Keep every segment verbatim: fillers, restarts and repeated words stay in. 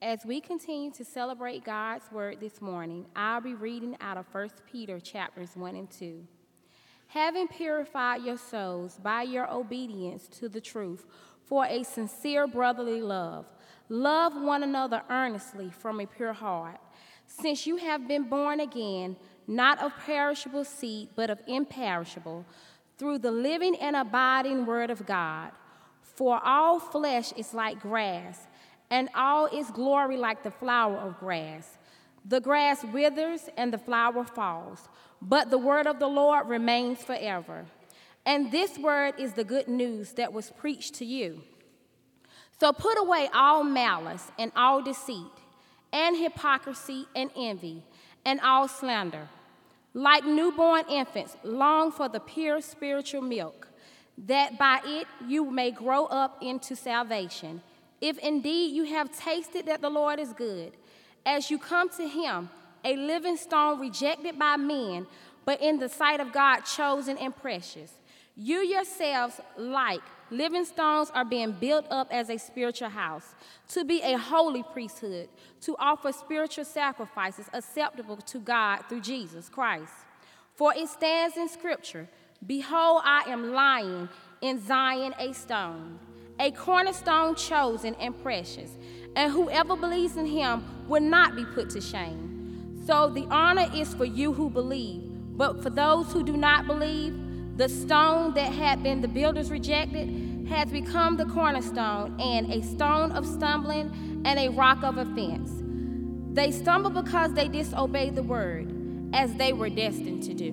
As we continue to celebrate God's word this morning, I'll be reading out of First Peter chapters one and two. Having purified your souls by your obedience to the truth for a sincere brotherly love, love one another earnestly from a pure heart, since you have been born again, not of perishable seed, but of imperishable, through the living and abiding word of God. For all flesh is like grass, and all its glory like the flower of grass. The grass withers and the flower falls, but the word of the Lord remains forever. And this word is the good news that was preached to you. So put away all malice and all deceit, and hypocrisy and envy, and all slander. Like newborn infants, long for the pure spiritual milk, that by it you may grow up into salvation, if indeed you have tasted that the Lord is good. As you come to him, a living stone rejected by men, but in the sight of God chosen and precious. You yourselves, like living stones, are being built up as a spiritual house, to be a holy priesthood, to offer spiritual sacrifices acceptable to God through Jesus Christ. For it stands in Scripture, behold, I am lying in Zion a stone, a cornerstone chosen and precious, and whoever believes in him will not be put to shame. So the honor is for you who believe, but for those who do not believe, the stone that had been the builders rejected has become the cornerstone, and a stone of stumbling and a rock of offense. They stumble because they disobeyed the word, as they were destined to do.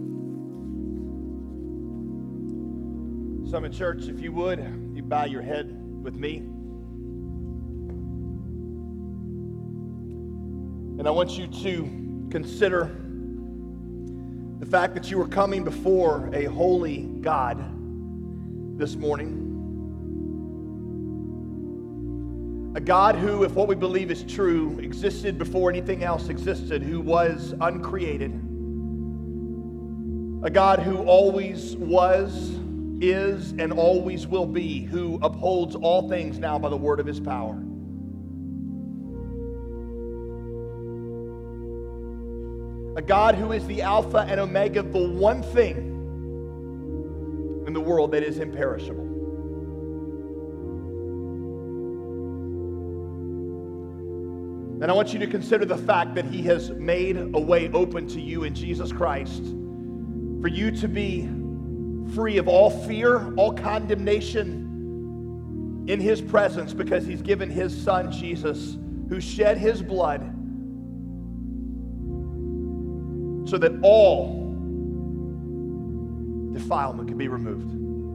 Summit Church, if you would, you bow your head with me. And I want you to consider the fact that you are coming before a holy God this morning. A God who, if what we believe is true, existed before anything else existed, who was uncreated. A God who always was, is, and always will be, who upholds all things now by the word of his power. A God who is the Alpha and Omega, the one thing in the world that is imperishable. And I want you to consider the fact that he has made a way open to you in Jesus Christ for you to be free of all fear, all condemnation in his presence, because he's given his son Jesus, who shed his blood so that all defilement can be removed.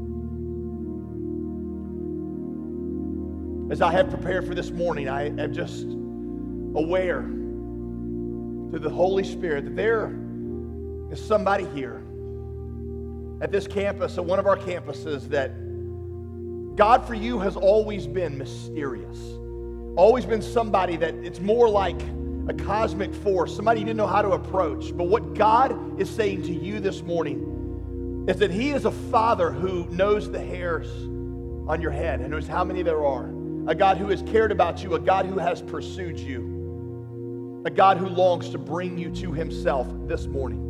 As I have prepared for this morning, I am just aware through the Holy Spirit that there is somebody here at this campus, at one of our campuses, that God for you has always been mysterious. Always been somebody that it's more like a cosmic force, somebody you didn't know how to approach. But what God is saying to you this morning is that he is a father who knows the hairs on your head and knows how many there are. A God who has cared about you, a God who has pursued you, a God who longs to bring you to himself this morning.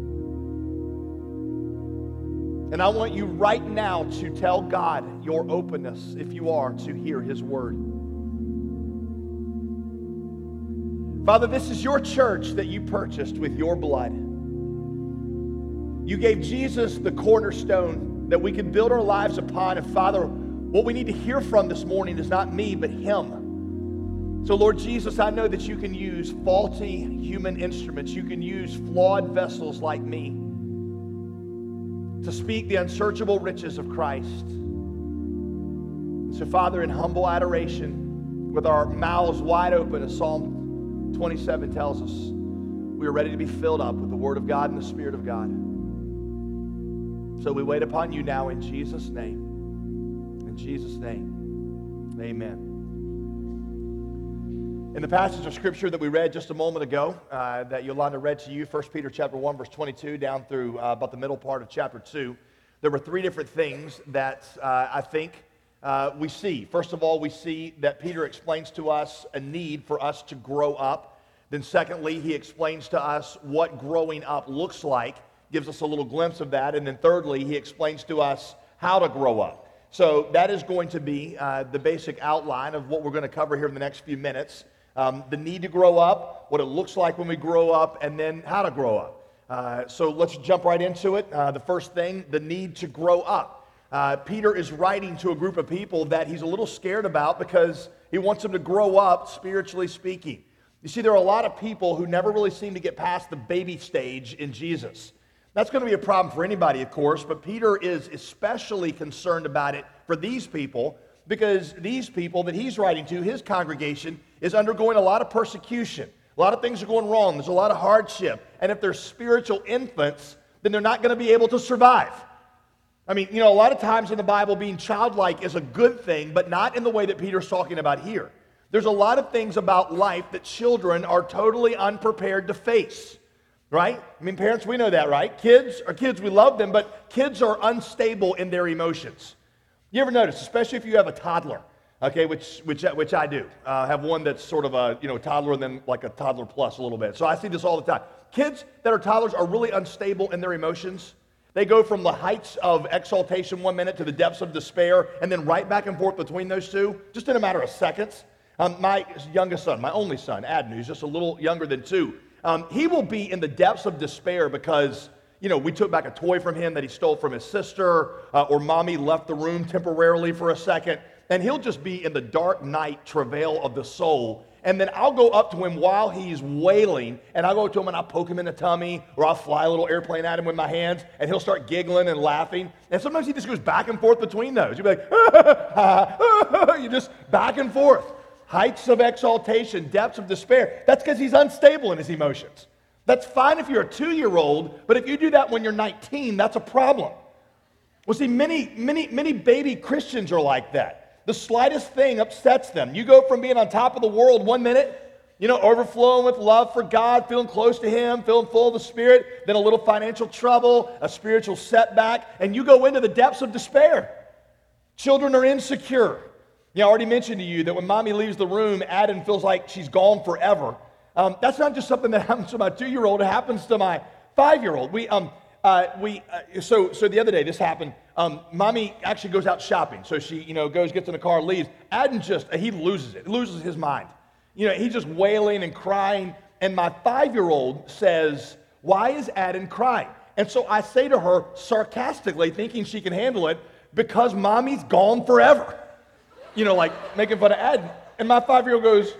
And I want you right now to tell God your openness, if you are, to hear his word. Father, this is your church that you purchased with your blood. You gave Jesus the cornerstone that we could build our lives upon. And Father, what we need to hear from this morning is not me, but him. So Lord Jesus, I know that you can use faulty human instruments. You can use flawed vessels like me to speak the unsearchable riches of Christ. So Father, in humble adoration, with our mouths wide open, as Psalm twenty-seven tells us, we are ready to be filled up with the Word of God and the Spirit of God. So we wait upon you now in Jesus' name. In Jesus' name, amen. In the passage of Scripture that we read just a moment ago, uh, that Yolanda read to you, First Peter chapter one, verse twenty-two, down through uh, about the middle part of chapter two, there were three different things that uh, I think uh, we see, first of all, we see that Peter explains to us a need for us to grow up. Then secondly, he explains to us what growing up looks like, gives us a little glimpse of that. And then thirdly, he explains to us how to grow up. So that is going to be uh, the basic outline of what we're going to cover here in the next few minutes. Um, the need to grow up, what it looks like when we grow up, and then how to grow up. Uh, so let's jump right into it. Uh, the first thing, the need to grow up. Uh, Peter is writing to a group of people that he's a little scared about because he wants them to grow up, spiritually speaking. You see, there are a lot of people who never really seem to get past the baby stage in Jesus. That's going to be a problem for anybody, of course, but Peter is especially concerned about it for these people because these people that he's writing to, his congregation, is undergoing a lot of persecution. A lot of things are going wrong. There's a lot of hardship. And if they're spiritual infants, then they're not going to be able to survive. I mean, you know, a lot of times in the Bible, being childlike is a good thing, but not in the way that Peter's talking about here. There's a lot of things about life that children are totally unprepared to face. Right? I mean, parents, we know that, right? Kids are kids, we love them, but kids are unstable in their emotions. You ever notice, especially if you have a toddler, okay, which which which I do. I uh, have one that's sort of a, you know, toddler and then like a toddler plus a little bit. So I see this all the time. Kids that are toddlers are really unstable in their emotions. They go from the heights of exaltation one minute to the depths of despair and then right back and forth between those two, just in a matter of seconds. Um, my youngest son, my only son, Adnan, who's just a little younger than two, Um, he will be in the depths of despair because, you know, we took back a toy from him that he stole from his sister, uh, or mommy left the room temporarily for a second, and he'll just be in the dark night travail of the soul. And then I'll go up to him while he's wailing, and I'll go to him and I'll poke him in the tummy, or I'll fly a little airplane at him with my hands, and he'll start giggling and laughing. And sometimes he just goes back and forth between those. You'll be like, you just back and forth. Heights of exaltation, depths of despair. That's because he's unstable in his emotions. That's fine if you're a two-year-old, but if you do that when you're nineteen, that's a problem. Well, see, many, many, many baby Christians are like that. The slightest thing upsets them. You go from being on top of the world one minute, you know, overflowing with love for God, feeling close to Him, feeling full of the Spirit, then a little financial trouble, a spiritual setback, and you go into the depths of despair. Children are insecure. Yeah, I already mentioned to you that when mommy leaves the room, Adam feels like she's gone forever. Um, that's not just something that happens to my two-year-old. It happens to my five-year-old. We, um, uh, we, uh, so, so the other day this happened. Um, mommy actually goes out shopping, so she, you know, goes, gets in the car, leaves. Adam just, he loses it. He loses his mind. You know, he's just wailing and crying. And my five-year-old says, "Why is Adam crying?" And so I say to her sarcastically, thinking she can handle it, "Because mommy's gone forever." You know, like making fun of Adam. And my five-year-old goes,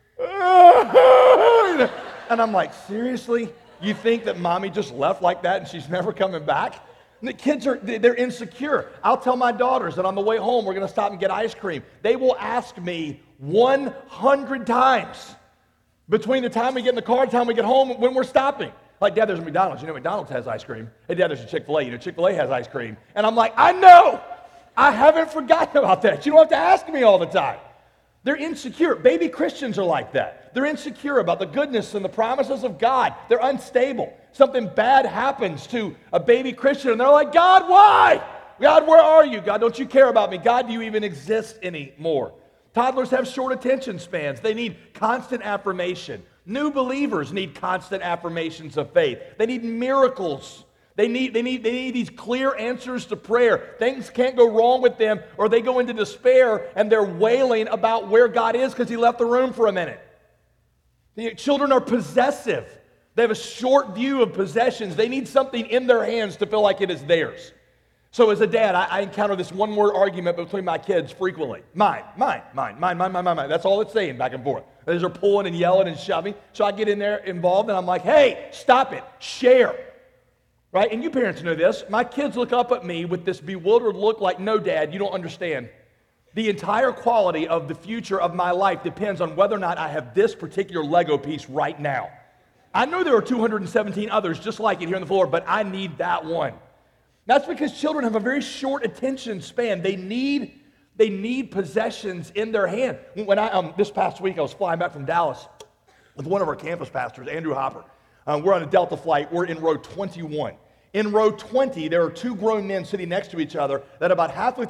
"Ah!" And I'm like, seriously? You think that mommy just left like that and she's never coming back? And the kids are, they're insecure. I'll tell my daughters that on the way home, we're going to stop and get ice cream. They will ask me one hundred times between the time we get in the car and the time we get home when we're stopping. Like, "Dad, there's a McDonald's. You know, McDonald's has ice cream. Hey, Dad, there's a Chick-fil-A. You know, Chick-fil-A has ice cream." And I'm like, I know. I haven't forgotten about that. You don't have to ask me all the time. They're insecure. Baby Christians are like that. They're insecure about the goodness and the promises of God. They're unstable. Something bad happens to a baby Christian, and they're like, "God, why? God, where are you? God, don't you care about me? God, do you even exist anymore?" Toddlers have short attention spans. They need constant affirmation. New believers need constant affirmations of faith. They need miracles. They need, they need, they need these clear answers to prayer. Things can't go wrong with them, or they go into despair and they're wailing about where God is because He left the room for a minute. The children are possessive. They have a short view of possessions. They need something in their hands to feel like it is theirs. So as a dad, I, I encounter this one-word argument between my kids frequently. Mine, mine, mine, mine, mine, mine, mine, mine. That's all it's saying back and forth. They're just pulling and yelling and shoving. So I get in there involved and I'm like, "Hey, stop it. Share." Right? And you parents know this. My kids look up at me with this bewildered look like, "No, Dad, you don't understand. The entire quality of the future of my life depends on whether or not I have this particular Lego piece right now. I know there are two hundred seventeen others just like it here on the floor, but I need that one." That's because children have a very short attention span. They need, they need possessions in their hand. When I, um, this past week, I was flying back from Dallas with one of our campus pastors, Andrew Hopper. Um, we're on a Delta flight. We're in row twenty-one. In row twenty, there are two grown men sitting next to each other that about halfway through the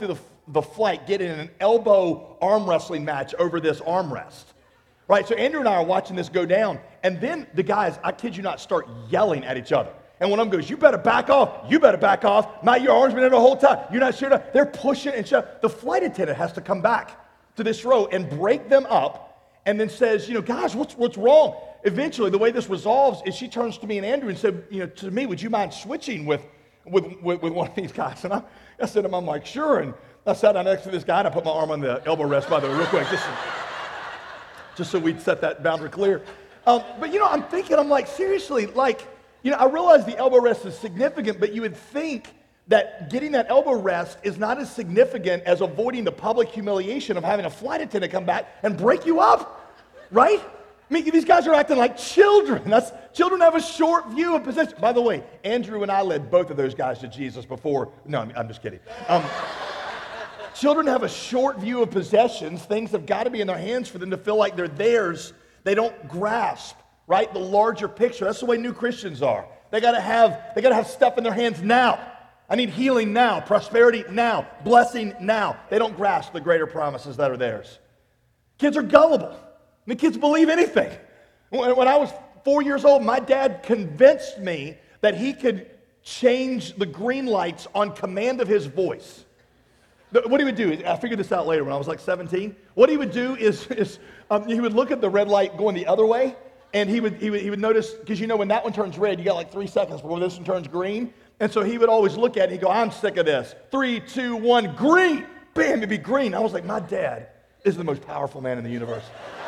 the flight get in an elbow arm wrestling match over this armrest. Right, so Andrew and I are watching this go down, and then the guys, I kid you not, start yelling at each other. And one of them goes, you better back off, you better back off. My, your arm's been in the whole time. You're not sure enough. They're pushing and shoving. The flight attendant has to come back to this row and break them up and then says, you know, guys, what's, what's wrong? Eventually, the way this resolves is she turns to me and Andrew and said, you know, to me, would you mind switching with, with, with, with one of these guys? And I, I said to him, I'm like, sure. And I sat down next to this guy and I put my arm on the elbow rest, by the way, real quick, just, just so we'd set that boundary clear. Um, but, you know, I'm thinking, I'm like, seriously, like, you know, I realize the elbow rest is significant, but you would think that getting that elbow rest is not as significant as avoiding the public humiliation of having a flight attendant come back and break you up, right? I mean, these guys are acting like children. That's, children have a short view of possession. By the way, Andrew and I led both of those guys to Jesus before. No, I'm, I'm just kidding. Um, children have a short view of possessions. Things have got to be in their hands for them to feel like they're theirs. They don't grasp, right, the larger picture. That's the way new Christians are. They got to have, they got to have stuff in their hands now. I need healing now, prosperity now, blessing now. They don't grasp the greater promises that are theirs. Kids are gullible. I mean, kids believe anything. When, when I was four years old, my dad convinced me that he could change the green lights on command of his voice. What he would do, I figured this out later when I was like seventeen. What he would do is, is um, he would look at the red light going the other way, and he would, he would, he would notice, because you know when that one turns red, you got like three seconds before this one turns green. And so he would always look at it and he'd go, I'm sick of this. Three, two, one, green. Bam, it'd be green. I was like, my dad is the most powerful man in the universe.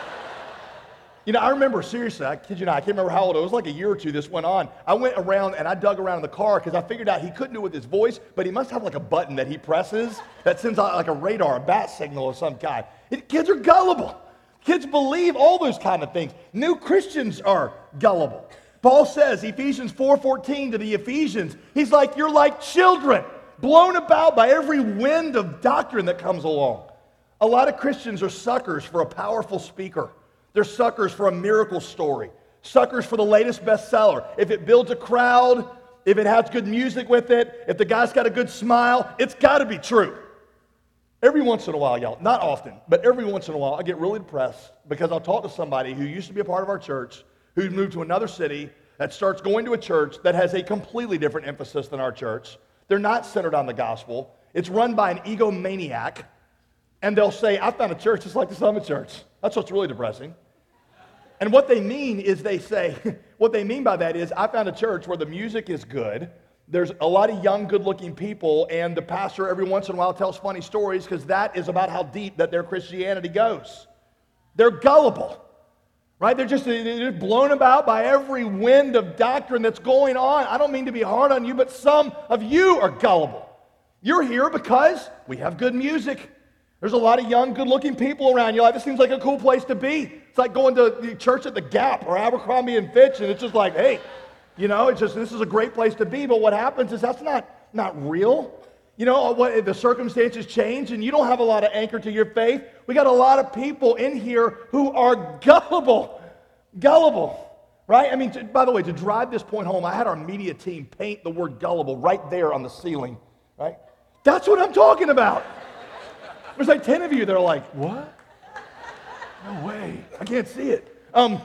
You know, I remember, seriously, I kid you not, I can't remember how old, it was like a year or two this went on. I went around and I dug around in the car because I figured out he couldn't do it with his voice, but he must have like a button that he presses that sends out like a radar, a bat signal of some kind. It, kids are gullible. Kids believe all those kind of things. New Christians are gullible. Paul says, Ephesians four fourteen to the Ephesians, he's like, you're like children, blown about by every wind of doctrine that comes along. A lot of Christians are suckers for a powerful speaker. They're suckers for a miracle story, suckers for the latest bestseller. If it builds a crowd, if it has good music with it, if the guy's got a good smile, it's got to be true. Every once in a while, y'all, not often, but every once in a while, I get really depressed because I'll talk to somebody who used to be a part of our church, who moved to another city, that starts going to a church that has a completely different emphasis than our church. They're not centered on the gospel. It's run by an egomaniac, and they'll say, I found a church just like the Summit Church. That's what's really depressing. And what they mean is they say, what they mean by that is, I found a church where the music is good, there's a lot of young, good-looking people, and the pastor every once in a while tells funny stories because that is about how deep that their Christianity goes. They're gullible, right? They're just, they're blown about by every wind of doctrine that's going on. I don't mean to be hard on you, but some of you are gullible. You're here because we have good music. There's a lot of young, good-looking people around. You're like, this seems like a cool place to be. It's like going to the church at the Gap or Abercrombie and Fitch, and it's just like, hey, you know, it's just, this is a great place to be. But what happens is that's not, not real. You know, what, the circumstances change, and you don't have a lot of anchor to your faith. We got a lot of people in here who are gullible. Gullible, right? I mean, to, by the way, to drive this point home, I had our media team paint the word gullible right there on the ceiling, right? That's what I'm talking about. There's like ten of you that are like, what? No way. I can't see it. Um,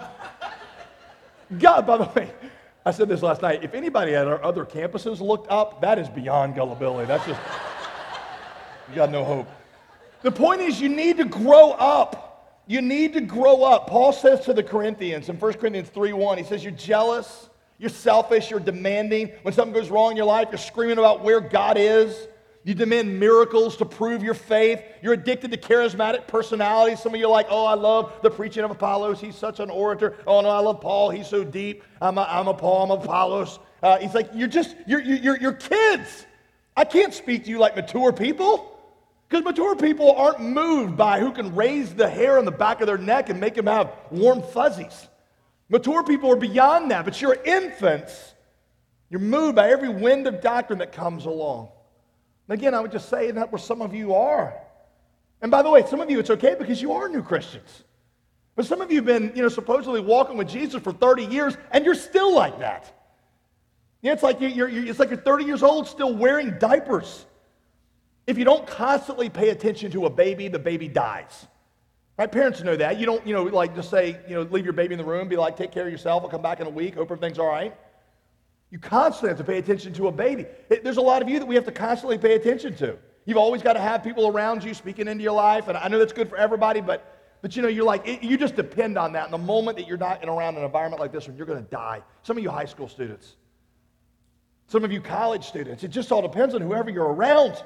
God, by the way, I said this last night. If anybody at our other campuses looked up, that is beyond gullibility. That's just, you got no hope. The point is you need to grow up. You need to grow up. Paul says to the Corinthians in First Corinthians three one, he says, you're jealous, you're selfish, you're demanding. When something goes wrong in your life, you're screaming about where God is. You demand miracles to prove your faith. You're addicted to charismatic personalities. Some of you are like, oh, I love the preaching of Apollos. He's such an orator. Oh, no, I love Paul. He's so deep. I'm a, I'm a Paul. I'm a Apollos. Uh, he's like, you're just, you're, you're, you're kids. I can't speak to you like mature people because mature people aren't moved by who can raise the hair on the back of their neck and make them have warm fuzzies. Mature people are beyond that, but you're infants. You're moved by every wind of doctrine that comes along. And again, I would just say that where some of you are. And by the way, some of you, it's okay because you are new Christians. But some of you have been, you know, supposedly walking with Jesus for thirty years, and you're still like that. Yeah, it's like you're, you're, it's like you're thirty years old still wearing diapers. If you don't constantly pay attention to a baby, the baby dies. Right? Parents know that. You don't, you know, like just say, you know, leave your baby in the room, be like, take care of yourself, I'll come back in a week, hope everything's all right. You constantly have to pay attention to a baby. It, there's a lot of you that we have to constantly pay attention to. You've always got to have people around you speaking into your life, and I know that's good for everybody, but, but you know, you're like, it, you just depend on that. And the moment that you're not in around an environment like this one, you're going to die. Some of you high school students, some of you college students, it just all depends on whoever you're around.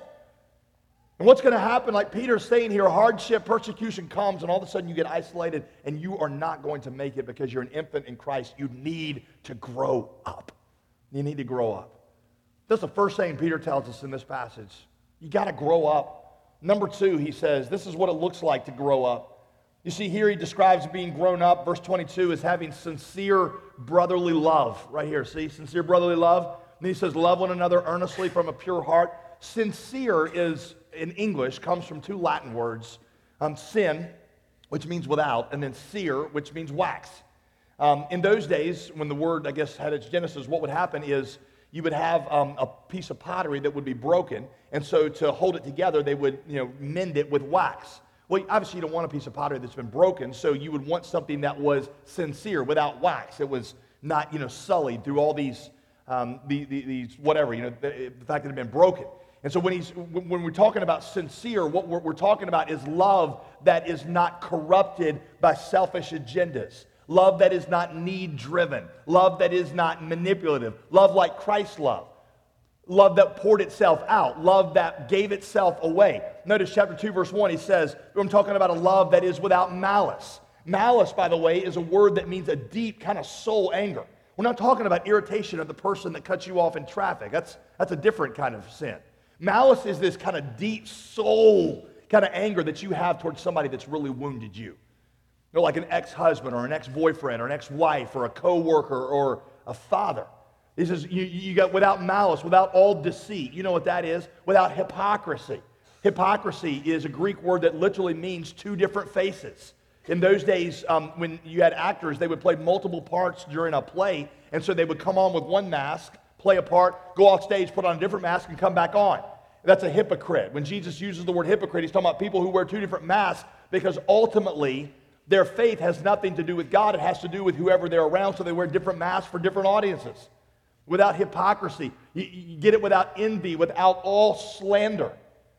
And what's going to happen, like Peter's saying here, hardship, persecution comes, and all of a sudden you get isolated, and you are not going to make it because you're an infant in Christ. You need to grow up. You need to grow up. That's the first thing Peter tells us in this passage. You got to grow up. Number two, he says, this is what it looks like to grow up. You see here he describes being grown up, verse twenty-two, as having sincere brotherly love. Right here, see, sincere brotherly love. And he says, love one another earnestly from a pure heart. Sincere is, in English, comes from two Latin words, um, sin, which means without, and then cere, which means wax. Um, in those days, when the word, I guess, had its genesis, what would happen is you would have um, a piece of pottery that would be broken, and so to hold it together, they would, you know, mend it with wax. Well, obviously, you don't want a piece of pottery that's been broken, so you would want something that was sincere, without wax. It was not, you know, sullied through all these, um, the, the, these whatever, you know, the, the fact that it had been broken. And so when he's when we're talking about sincere, what we're, we're talking about is love that is not corrupted by selfish agendas. Love that is not need-driven. Love that is not manipulative. Love like Christ's love. Love that poured itself out. Love that gave itself away. Notice chapter two, verse one, he says, I'm talking about a love that is without malice. Malice, by the way, is a word that means a deep kind of soul anger. We're not talking about irritation of the person that cuts you off in traffic. That's, that's a different kind of sin. Malice is this kind of deep soul kind of anger that you have towards somebody that's really wounded you. You know, like an ex-husband or an ex-boyfriend or an ex-wife or a co-worker or a father. This is, you, you got without malice, without all deceit. You know what that is? Without hypocrisy. Hypocrisy is a Greek word that literally means two different faces. In those days, um, when you had actors, they would play multiple parts during a play, and so they would come on with one mask, play a part, go off stage, put on a different mask, and come back on. That's a hypocrite. When Jesus uses the word hypocrite, he's talking about people who wear two different masks because ultimately their faith has nothing to do with God. It has to do with whoever they're around, so they wear different masks for different audiences. Without hypocrisy. You, you get it without envy, without all slander.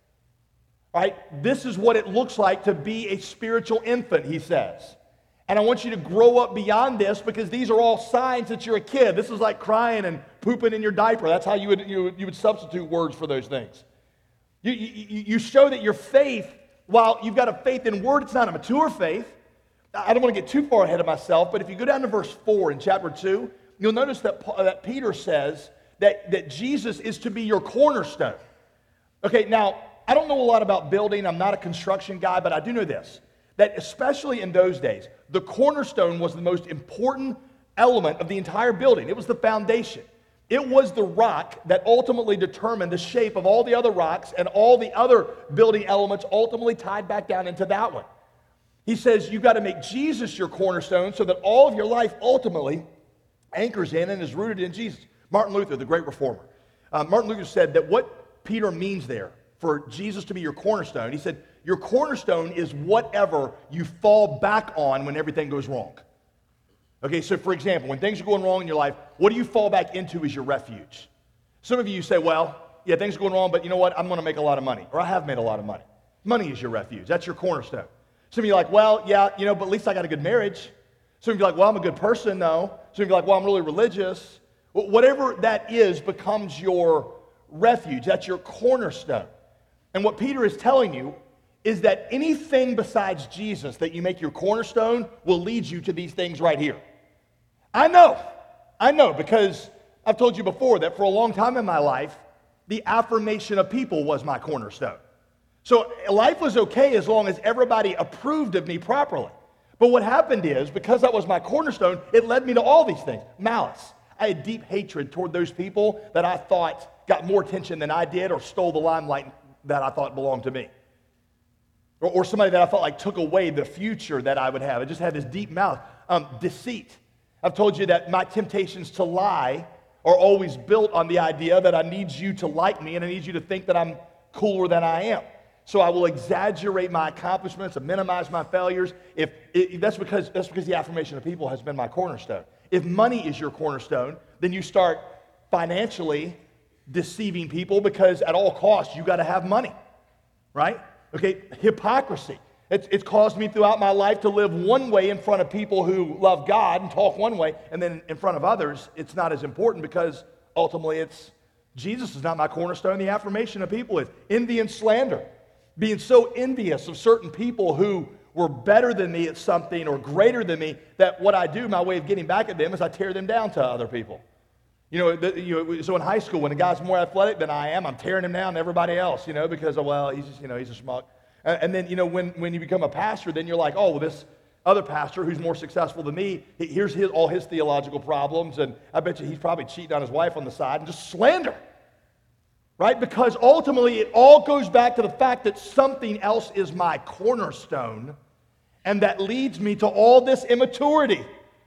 All right? This is what it looks like to be a spiritual infant, he says. And I want you to grow up beyond this because these are all signs that you're a kid. This is like crying and pooping in your diaper. That's how you would, you, you would substitute words for those things. You, you, you show that your faith, while you've got a faith in word, it's not a mature faith. I don't want to get too far ahead of myself, but if you go down to verse four in chapter two, you'll notice that, that Peter says that, that Jesus is to be your cornerstone. Okay, now, I don't know a lot about building. I'm not a construction guy, but I do know this, that especially in those days, the cornerstone was the most important element of the entire building. It was the foundation. It was the rock that ultimately determined the shape of all the other rocks, and all the other building elements ultimately tied back down into that one. He says you've got to make Jesus your cornerstone so that all of your life ultimately anchors in and is rooted in Jesus. Martin Luther, the great reformer, uh, Martin Luther said that what Peter means there for Jesus to be your cornerstone, he said, your cornerstone is whatever you fall back on when everything goes wrong. Okay, so for example, when things are going wrong in your life, what do you fall back into as your refuge? Some of you say, well, yeah, things are going wrong, but you know what? I'm going to make a lot of money, or I have made a lot of money. Money is your refuge. That's your cornerstone. Some of you are like, well, yeah, you know, but at least I got a good marriage. Some of you are like, well, I'm a good person, though. Some of you are like, well, I'm really religious. Well, whatever that is becomes your refuge. That's your cornerstone. And what Peter is telling you is that anything besides Jesus that you make your cornerstone will lead you to these things right here. I know. I know, because I've told you before that for a long time in my life, the affirmation of people was my cornerstone. So life was okay as long as everybody approved of me properly. But what happened is, because that was my cornerstone, it led me to all these things. Malice. I had deep hatred toward those people that I thought got more attention than I did, or stole the limelight that I thought belonged to me. Or, or somebody that I felt like took away the future that I would have. I just had this deep malice. Um, deceit. I've told you that my temptations to lie are always built on the idea that I need you to like me, and I need you to think that I'm cooler than I am. So I will exaggerate my accomplishments and minimize my failures. If, if that's because that's because the affirmation of people has been my cornerstone. If money is your cornerstone, then you start financially deceiving people because at all costs you got to have money, right? Okay, hypocrisy. It's, it's caused me throughout my life to live one way in front of people who love God and talk one way, and then in front of others, it's not as important because ultimately it's Jesus is not my cornerstone. The affirmation of people is envy and slander. Being so envious of certain people who were better than me at something or greater than me, that what I do, my way of getting back at them, is I tear them down to other people. You know, the, you know, so in high school, when a guy's more athletic than I am, I'm tearing him down to everybody else, you know, because, of, well, he's just, you know, he's a schmuck. And, and then, you know, when, when you become a pastor, then you're like, oh, well, this other pastor who's more successful than me, here's his, all his theological problems, and I bet you he's probably cheating on his wife on the side, and just slander. Right? Because ultimately it all goes back to the fact that something else is my cornerstone, and that leads me to all this immaturity.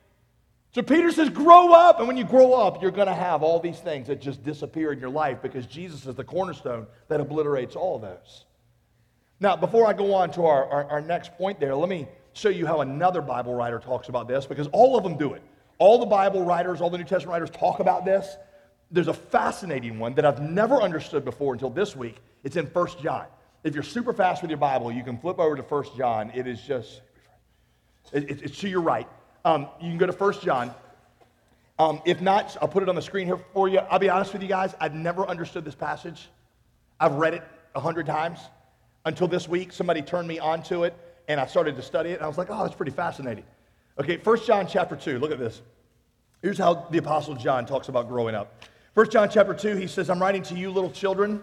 So Peter says, grow up, and when you grow up, you're going to have all these things that just disappear in your life because Jesus is the cornerstone that obliterates all of those. Now, before I go on to our, our, our next point there, let me show you how another Bible writer talks about this, because all of them do it. All the Bible writers, all the New Testament writers talk about this. There's a fascinating one that I've never understood before until this week. It's in First John. If you're super fast with your Bible, you can flip over to First John. It is just, it, it, it's to your right. Um, you can go to First John. Um, if not, I'll put it on the screen here for you. I'll be honest with you guys, I've never understood this passage. I've read it a hundred times until this week. Somebody turned me onto it, and I started to study it, and I was like, oh, that's pretty fascinating. Okay, First John chapter two, look at this. Here's how the Apostle John talks about growing up. First John chapter two, he says, I'm writing to you, little children,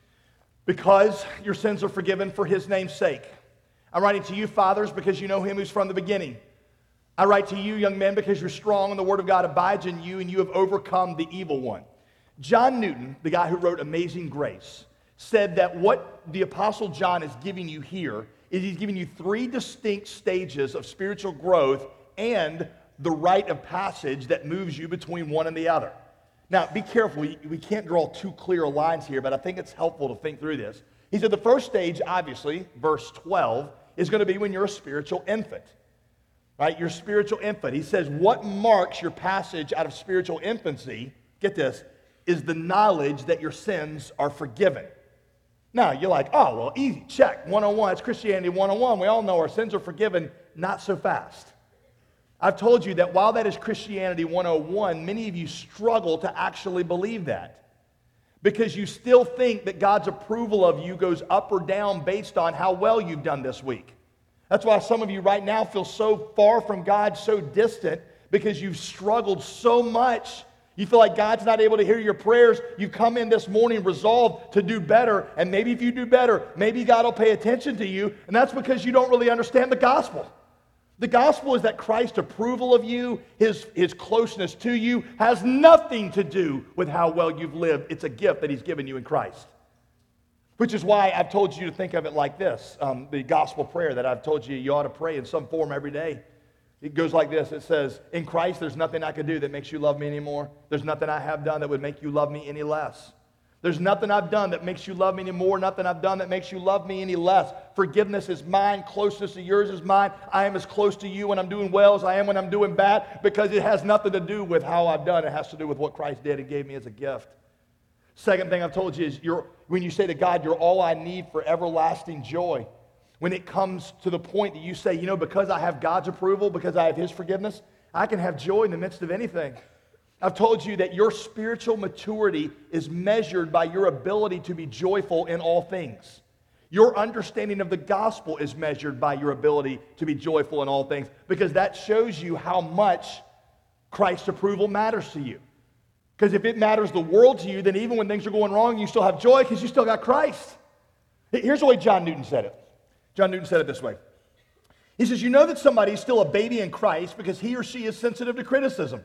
because your sins are forgiven for his name's sake. I'm writing to you, fathers, because you know him who's from the beginning. I write to you, young men, because you're strong and the word of God abides in you, and you have overcome the evil one. John Newton, the guy who wrote Amazing Grace, said that what the Apostle John is giving you here is he's giving you three distinct stages of spiritual growth and the rite of passage that moves you between one and the other. Now, be careful. We, we can't draw too clear lines here, but I think it's helpful to think through this. He said the first stage, obviously, verse twelve, is going to be when you're a spiritual infant. Right? You're a spiritual infant. He says what marks your passage out of spiritual infancy, get this, is the knowledge that your sins are forgiven. Now, you're like, oh, well, easy, check, one oh one, it's Christianity one oh one. We all know our sins are forgiven. Not so fast. I've told you that while that is Christianity one oh one, many of you struggle to actually believe that because you still think that God's approval of you goes up or down based on how well you've done this week. That's why some of you right now feel so far from God, so distant, because you've struggled so much. You feel like God's not able to hear your prayers. You come in this morning resolved to do better, and maybe if you do better, maybe God will pay attention to you, and that's because you don't really understand the gospel. The gospel is that Christ's approval of you, his, his closeness to you, has nothing to do with how well you've lived. It's a gift that he's given you in Christ. Which is why I've told you to think of it like this. Um, the gospel prayer that I've told you you ought to pray in some form every day. It goes like this. It says, in Christ, there's nothing I could do that makes you love me anymore. There's nothing I have done that would make you love me any less. There's nothing I've done that makes you love me anymore, nothing I've done that makes you love me any less. Forgiveness is mine, closeness to yours is mine. I am as close to you when I'm doing well as I am when I'm doing bad, because it has nothing to do with how I've done. It has to do with what Christ did and gave me as a gift. Second thing I've told you is you're, when you say to God, you're all I need for everlasting joy. When it comes to the point that you say, you know, because I have God's approval, because I have his forgiveness, I can have joy in the midst of anything. I've told you that your spiritual maturity is measured by your ability to be joyful in all things. Your understanding of the gospel is measured by your ability to be joyful in all things, because that shows you how much Christ's approval matters to you. Because if it matters the world to you, then even when things are going wrong, you still have joy because you still got Christ. Here's the way John Newton said it. John Newton said it this way. He says, you know that somebody is still a baby in Christ because he or she is sensitive to criticism.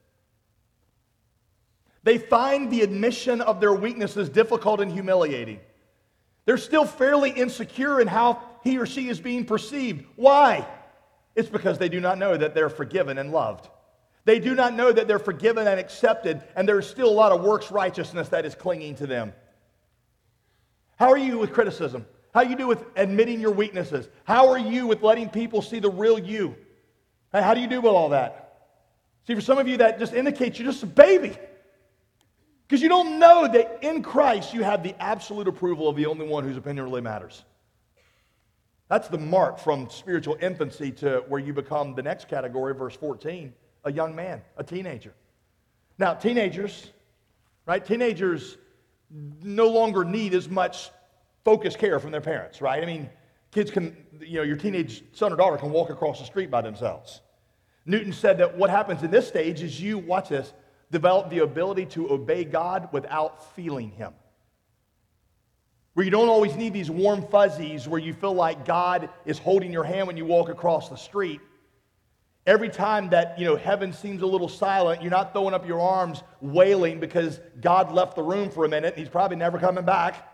They find the admission of their weaknesses difficult and humiliating. They're still fairly insecure in how he or she is being perceived. Why? It's because they do not know that they're forgiven and loved. They do not know that they're forgiven and accepted, and there's still a lot of works righteousness that is clinging to them. How are you with criticism? How do you do with admitting your weaknesses? How are you with letting people see the real you? Hey, how do you do with all that? See, for some of you, that just indicates you're just a baby. Because you don't know that in Christ you have the absolute approval of the only one whose opinion really matters. That's the mark from spiritual infancy to where you become the next category, verse fourteen, a young man, a teenager. Now, teenagers, right? Teenagers no longer need as much focused care from their parents, right? I mean, kids can, you know, your teenage son or daughter can walk across the street by themselves. Newton said that what happens in this stage is you, watch this, develop the ability to obey God without feeling Him. Where you don't always need these warm fuzzies where you feel like God is holding your hand when you walk across the street. Every time that, you know, heaven seems a little silent, you're not throwing up your arms wailing because God left the room for a minute and He's probably never coming back.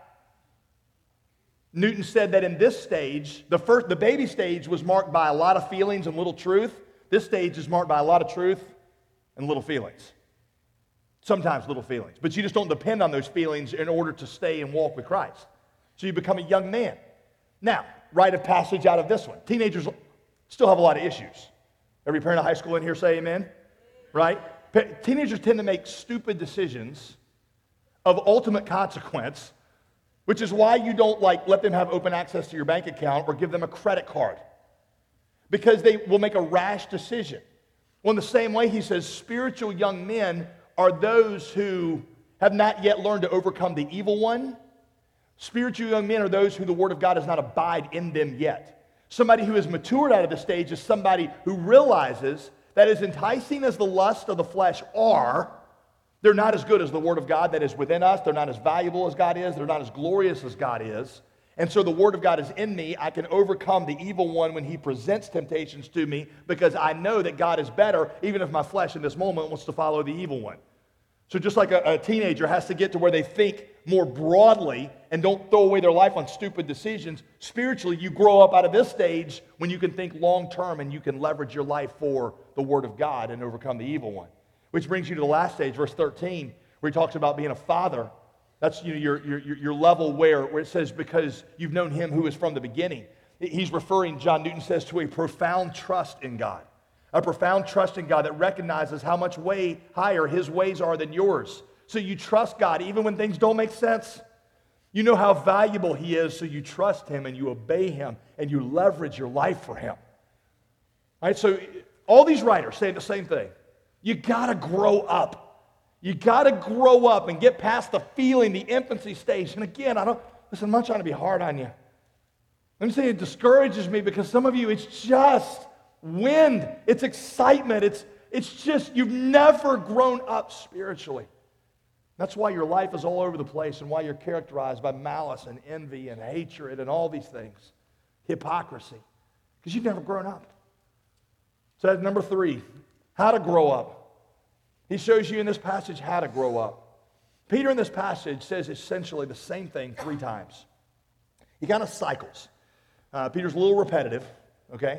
Newton said that in this stage, the first, the baby stage was marked by a lot of feelings and little truth. This stage is marked by a lot of truth and little feelings. Sometimes little feelings. But you just don't depend on those feelings in order to stay and walk with Christ. So you become a young man. Now, write a passage out of this one. Teenagers still have a lot of issues. Every parent of high school in here say amen? Right? Teenagers tend to make stupid decisions of ultimate consequence, which is why you don't like let them have open access to your bank account or give them a credit card. Because they will make a rash decision. Well, in the same way, he says, spiritual young men are those who have not yet learned to overcome the evil one. Spiritual young men are those who the Word of God does not abide in them yet. Somebody who has matured out of the stage is somebody who realizes that as enticing as the lust of the flesh are, they're not as good as the Word of God that is within us. They're not as valuable as God is. They're not as glorious as God is. And so the Word of God is in me. I can overcome the evil one when he presents temptations to me because I know that God is better, even if my flesh in this moment wants to follow the evil one. So just like a, a teenager has to get to where they think more broadly and don't throw away their life on stupid decisions, spiritually you grow up out of this stage when you can think long term and you can leverage your life for the Word of God and overcome the evil one. Which brings you to the last stage, verse thirteen, where he talks about being a father. That's you know, your, your, your level where, where it says, because you've known Him who is from the beginning. He's referring, John Newton says, to a profound trust in God. A profound trust in God that recognizes how much way higher His ways are than yours. So you trust God even when things don't make sense. You know how valuable He is, so you trust Him and you obey Him and you leverage your life for Him. All right, so all these writers say the same thing. You got to grow up. You got to grow up and get past the feeling, the infancy stage. And again, I don't, listen, I'm not trying to be hard on you. Let me say it discourages me because some of you, it's just wind. It's excitement. It's, it's just, you've never grown up spiritually. That's why your life is all over the place and why you're characterized by malice and envy and hatred and all these things. Hypocrisy. Because you've never grown up. So that's number three, how to grow up. He shows you in this passage how to grow up. Peter in this passage says essentially the same thing three times. He kind of cycles. Uh, Peter's a little repetitive, okay?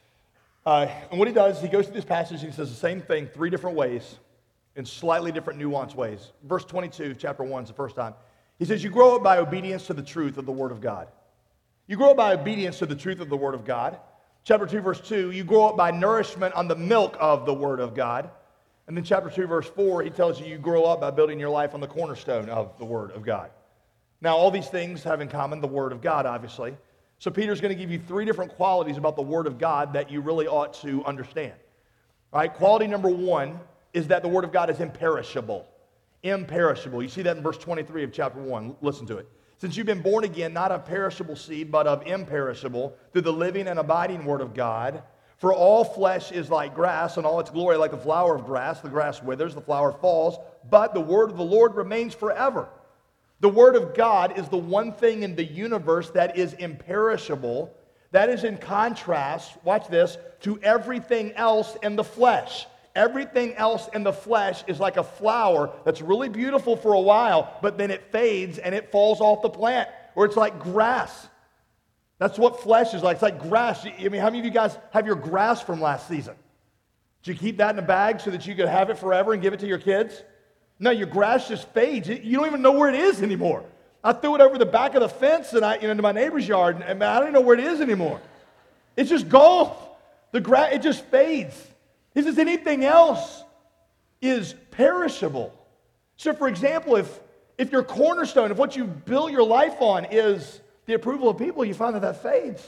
Uh, and what he does, he goes through this passage and he says the same thing three different ways in slightly different nuanced ways. Verse twenty-two, chapter one is the first time. He says, you grow up by obedience to the truth of the Word of God. You grow up by obedience to the truth of the Word of God. Chapter two, verse two, you grow up by nourishment on the milk of the Word of God. And then chapter two, verse four, he tells you you grow up by building your life on the cornerstone of the Word of God. Now, all these things have in common the Word of God, obviously. So Peter's going to give you three different qualities about the Word of God that you really ought to understand. All right, quality number one is that the Word of God is imperishable. Imperishable. You see that in verse twenty-three of chapter one. Listen to it. Since you've been born again, not of perishable seed, but of imperishable, through the living and abiding Word of God. For all flesh is like grass, and all its glory like the flower of grass. The grass withers, the flower falls, but the word of the Lord remains forever. The Word of God is the one thing in the universe that is imperishable. That is in contrast, watch this, to everything else in the flesh. Everything else in the flesh is like a flower that's really beautiful for a while, but then it fades and it falls off the plant, or it's like grass. That's what flesh is like. It's like grass. I mean, how many of you guys have your grass from last season? Did you keep that in a bag so that you could have it forever and give it to your kids? No, your grass just fades. You don't even know where it is anymore. I threw it over the back of the fence and I, you know, into my neighbor's yard, and, and I don't know where it is anymore. It's just gone. The grass, it just fades. He says anything else is perishable. So, for example, if if your cornerstone, if what you build your life on is the approval of people, you find that that fades.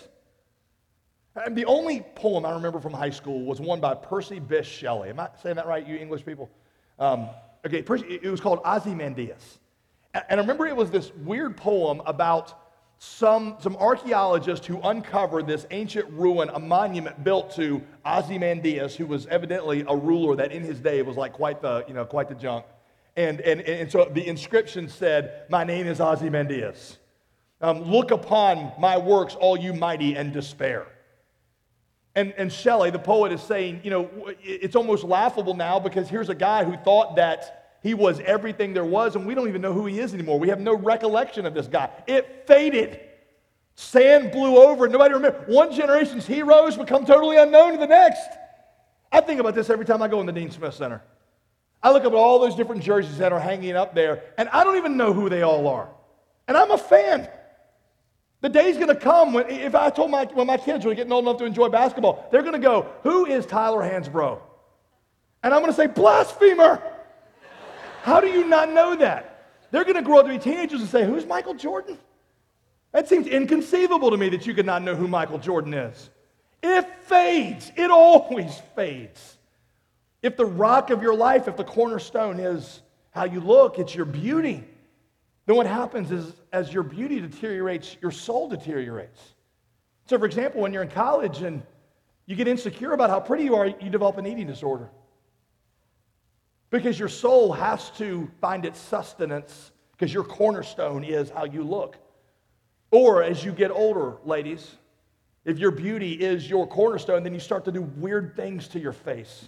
And the only poem I remember from high school was one by Percy Bysshe Shelley. Am I saying that right, you English people? Um, okay, Percy, it was called Ozymandias. And I remember it was this weird poem about some, some archaeologists who uncovered this ancient ruin, a monument built to Ozymandias, who was evidently a ruler that in his day was like quite the, you know, quite the junk. And, and, and so the inscription said, "My name is Ozymandias. Um, look upon my works, all you mighty, and despair." And, and Shelley, the poet, is saying, you know, it's almost laughable now because here's a guy who thought that he was everything there was, and we don't even know who he is anymore. We have no recollection of this guy. It faded. Sand blew over. Nobody remembers. One generation's heroes become totally unknown to the next. I think about this every time I go in the Dean Smith Center. I look up at all those different jerseys that are hanging up there, and I don't even know who they all are. And I'm a fan. The day's going to come when, if I told my, when my kids were getting old enough to enjoy basketball, they're going to go, "Who is Tyler Hansbrough?" And I'm going to say, "Blasphemer." How do you not know that? They're going to grow up to be teenagers and say, "Who's Michael Jordan?" That seems inconceivable to me that you could not know who Michael Jordan is. It fades. It always fades. If the rock of your life, if the cornerstone is how you look, it's your beauty, then what happens is as your beauty deteriorates, your soul deteriorates. So, for example, when you're in college and you get insecure about how pretty you are, you develop an eating disorder. Because your soul has to find its sustenance because your cornerstone is how you look. Or as you get older, ladies, if your beauty is your cornerstone, then you start to do weird things to your face.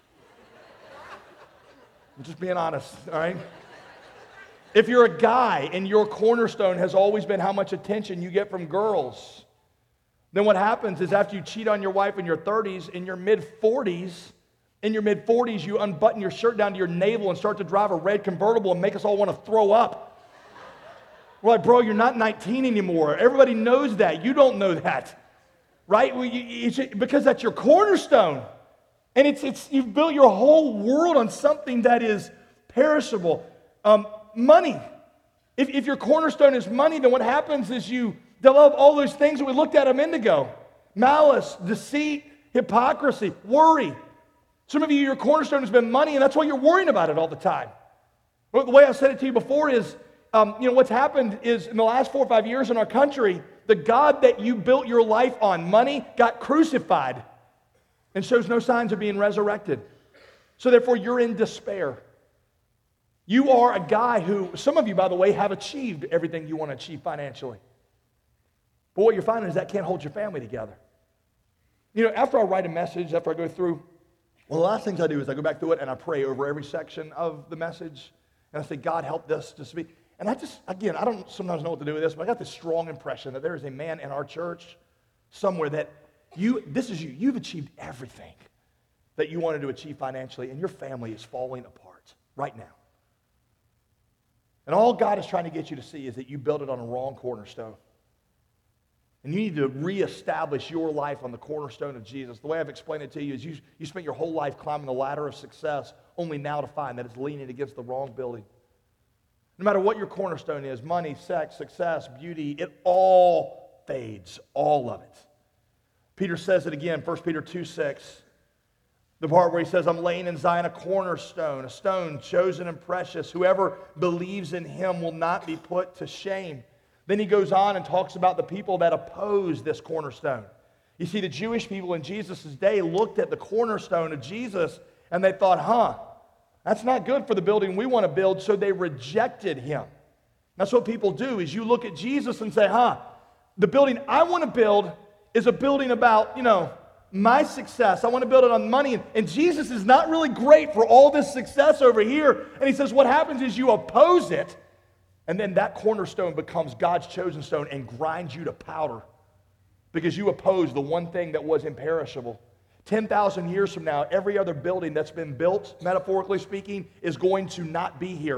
I'm just being honest, all right? If you're a guy and your cornerstone has always been how much attention you get from girls, then what happens is after you cheat on your wife in your thirties, in your mid-forties, in your mid-forties, you unbutton your shirt down to your navel and start to drive a red convertible and make us all want to throw up. We're like, "Bro, you're not nineteen anymore." Everybody knows that. You don't know that, right? Well, you, it's, because that's your cornerstone. And it's, it's you've built your whole world on something that is perishable. Um, money. If, if your cornerstone is money, then what happens is you develop all those things that we looked at a minute ago. Malice, deceit, hypocrisy, worry. Some of you, your cornerstone has been money, and that's why you're worrying about it all the time. Well, the way I've said it to you before is, um, you know, what's happened is in the last four or five years in our country, the God that you built your life on, money, got crucified and shows no signs of being resurrected. So therefore, you're in despair. You are a guy who, some of you, by the way, have achieved everything you want to achieve financially. But what you're finding is that can't hold your family together. You know, after I write a message, after I go through, one of the last things I do is I go back through it and I pray over every section of the message. And I say, "God, help this to speak." And I just, again, I don't sometimes know what to do with this, but I got this strong impression that there is a man in our church somewhere that you, this is you, you've achieved everything that you wanted to achieve financially, and your family is falling apart right now. And all God is trying to get you to see is that you built it on a wrong cornerstone. And you need to reestablish your life on the cornerstone of Jesus. The way I've explained it to you is you, you spent your whole life climbing the ladder of success, only now to find that it's leaning against the wrong building. No matter what your cornerstone is, money, sex, success, beauty, it all fades, all of it. Peter says it again, First Peter two six. The part where he says, "I'm laying in Zion a cornerstone, a stone chosen and precious. Whoever believes in him will not be put to shame." Then he goes on and talks about the people that oppose this cornerstone. You see, the Jewish people in Jesus' day looked at the cornerstone of Jesus and they thought, huh, that's not good for the building we want to build, so they rejected him. That's what people do, is you look at Jesus and say, huh, the building I want to build is a building about, you know, my success. I want to build it on money. And Jesus is not really great for all this success over here. And he says what happens is you oppose it, and then that cornerstone becomes God's chosen stone and grinds you to powder because you oppose the one thing that was imperishable. ten thousand years from now, every other building that's been built, metaphorically speaking, is going to not be here.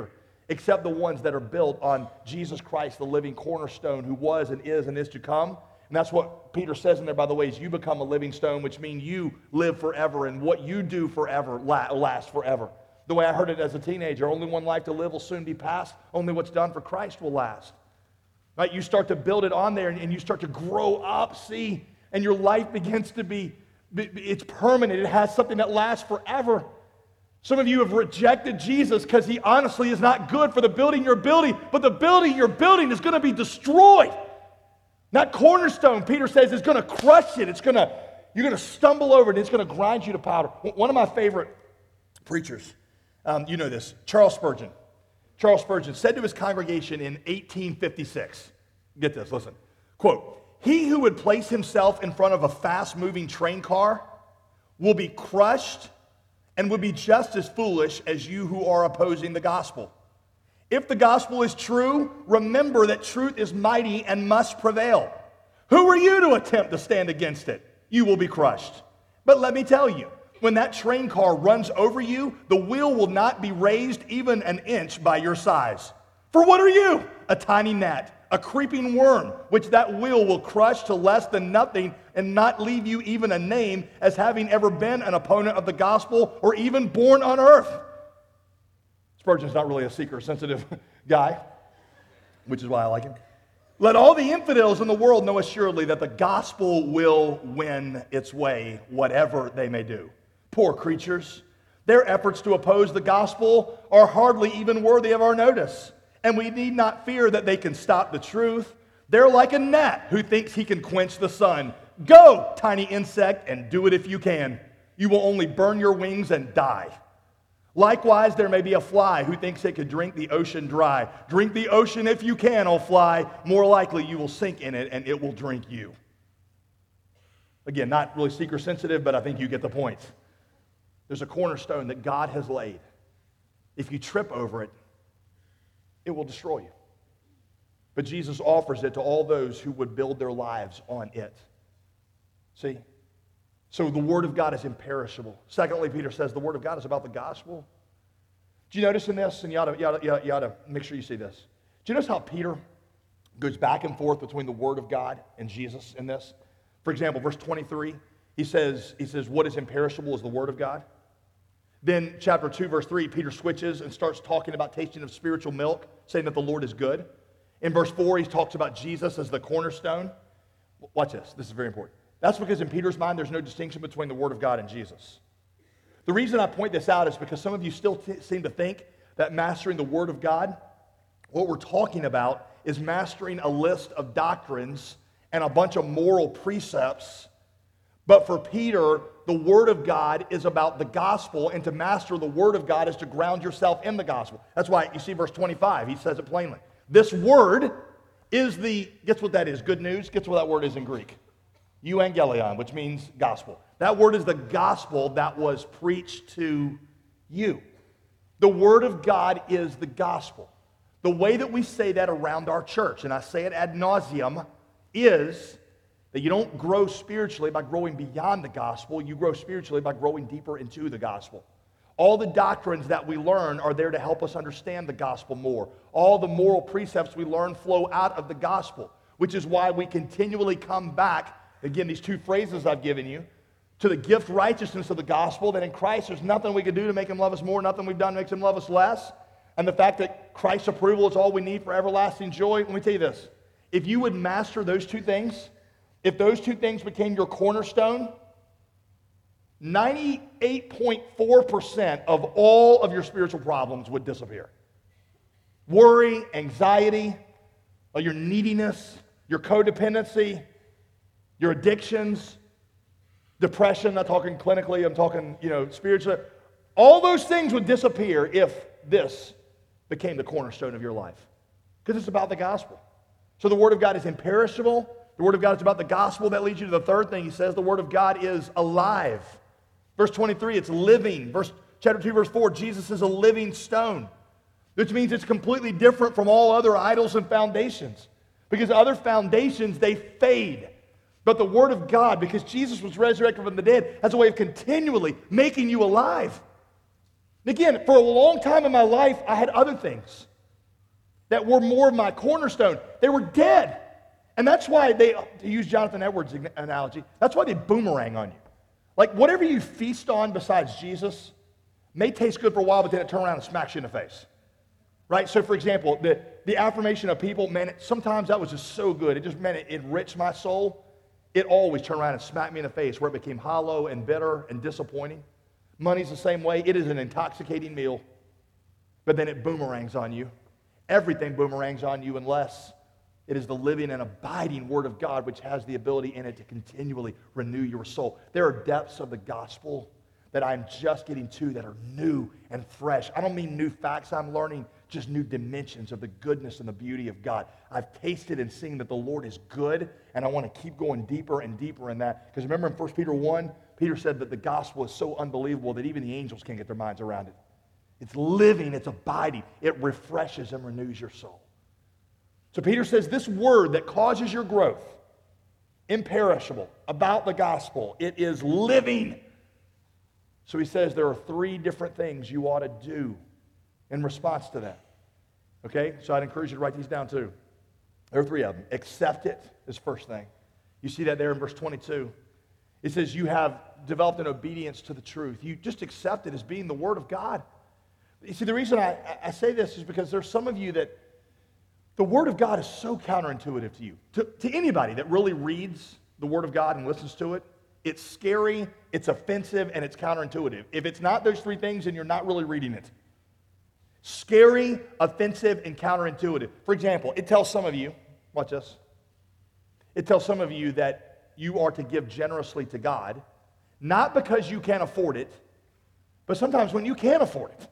except the ones that are built on Jesus Christ, the living cornerstone, who was and is and is to come. And that's what Peter says in there, by the way, is you become a living stone, which means you live forever, and what you do forever lasts forever. The way I heard it as a teenager, only one life to live will soon be past. Only what's done for Christ will last. Right? You start to build it on there, and you start to grow up, see, and your life begins to be, it's permanent. It has something that lasts forever. Some of you have rejected Jesus because he honestly is not good for the building you're building, but the building you're building is going to be destroyed. That cornerstone, Peter says, is going to crush it. It's going to, you're going to stumble over it, and it's going to grind you to powder. One of my favorite preachers, um, you know this, Charles Spurgeon. Charles Spurgeon said to his congregation in eighteen fifty-six, get this, listen, quote, "He who would place himself in front of a fast-moving train car will be crushed and would be just as foolish as you who are opposing the gospel. If the gospel is true, remember that truth is mighty and must prevail. Who are you to attempt to stand against it? You will be crushed. But let me tell you, when that train car runs over you, the wheel will not be raised even an inch by your size. For what are you? A tiny gnat, a creeping worm, which that wheel will crush to less than nothing and not leave you even a name as having ever been an opponent of the gospel or even born on earth." Spurgeon's not really a seeker-sensitive guy, which is why I like him. "Let all the infidels in the world know assuredly that the gospel will win its way, whatever they may do. Poor creatures, their efforts to oppose the gospel are hardly even worthy of our notice. And we need not fear that they can stop the truth. They're like a gnat who thinks he can quench the sun. Go, tiny insect, and do it if you can. You will only burn your wings and die. Likewise, there may be a fly who thinks it could drink the ocean dry. Drink the ocean if you can, O fly. More likely you will sink in it, and it will drink you." Again, not really seeker-sensitive, but I think you get the point. There's a cornerstone that God has laid. If you trip over it, it will destroy you. But Jesus offers it to all those who would build their lives on it. See? So the Word of God is imperishable. Secondly, Peter says the Word of God is about the gospel. Do you notice in this, and you ought to, you ought to, you ought to, you ought to make sure you see this. Do you notice how Peter goes back and forth between the Word of God and Jesus in this? For example, verse twenty-three, he says, he says, what is imperishable is the Word of God. Then chapter two, verse three, Peter switches and starts talking about tasting of spiritual milk, saying that the Lord is good. In verse four, he talks about Jesus as the cornerstone. Watch this. This is very important. That's because in Peter's mind, there's no distinction between the Word of God and Jesus. The reason I point this out is because some of you still t- seem to think that mastering the Word of God, what we're talking about is mastering a list of doctrines and a bunch of moral precepts. But for Peter, the Word of God is about the gospel, and to master the Word of God is to ground yourself in the gospel. That's why you see verse twenty-five, he says it plainly. This Word is the, guess what that is? Good news? Guess what that word is in Greek? Euangelion, which means gospel. That word is the gospel that was preached to you. The Word of God is the gospel. The way that we say that around our church, and I say it ad nauseum, is that you don't grow spiritually by growing beyond the gospel. You grow spiritually by growing deeper into the gospel. All the doctrines that we learn are there to help us understand the gospel more. All the moral precepts we learn flow out of the gospel, which is why we continually come back, again, these two phrases I've given you, to the gift righteousness of the gospel, that in Christ there's nothing we can do to make him love us more, nothing we've done makes him love us less, and the fact that Christ's approval is all we need for everlasting joy. Let me tell you this. If you would master those two things, if those two things became your cornerstone, ninety-eight point four percent of all of your spiritual problems would disappear. Worry, anxiety, your neediness, your codependency, your addictions, depression, I'm not talking clinically, I'm talking, you know, spiritually. All those things would disappear if this became the cornerstone of your life. Because it's about the gospel. So the Word of God is imperishable. The Word of God is about the gospel. That leads you to the third thing. He says the Word of God is alive. Verse twenty-three, it's living. Verse chapter two, verse four, Jesus is a living stone. Which means it's completely different from all other idols and foundations. Because other foundations, they fade. But the Word of God, because Jesus was resurrected from the dead, has a way of continually making you alive. And again, for a long time in my life, I had other things. that were more of my cornerstone, they were dead. And that's why they, to use Jonathan Edwards' analogy, that's why they boomerang on you. Like whatever you feast on besides Jesus may taste good for a while, but then it turns around and smacks you in the face. Right? So for example, the, the affirmation of people, man, it, sometimes that was just so good. It just meant it enriched my soul. It always turned around and smacked me in the face where it became hollow and bitter and disappointing. Money's the same way. It is an intoxicating meal, but then it boomerangs on you. Everything boomerangs on you unless it is the living and abiding Word of God, which has the ability in it to continually renew your soul. There are depths of the gospel that I'm just getting to that are new and fresh. I don't mean new facts I'm learning, just new dimensions of the goodness and the beauty of God. I've tasted and seen that the Lord is good, and I want to keep going deeper and deeper in that. Because remember in First Peter one, Peter said that the gospel is so unbelievable that even the angels can't get their minds around it. It's living, it's abiding, it refreshes and renews your soul. So Peter says this word that causes your growth, imperishable, about the gospel, it is living. So he says there are three different things you ought to do in response to that. Okay? So I'd encourage you to write these down too. There are three of them. Accept it is first thing. You see that there in verse twenty-two. It says you have developed an obedience to the truth. You just accept it as being the Word of God. You see, the reason I, I say this is because there's some of you that the Word of God is so counterintuitive to you. To, to anybody that really reads the Word of God and listens to it, it's scary, it's offensive, and it's counterintuitive. If it's not those three things, then you're not really reading it. Scary, offensive, and counterintuitive. For example, it tells some of you, watch this, it tells some of you that you are to give generously to God, not because you can't afford it, but sometimes when you can afford it.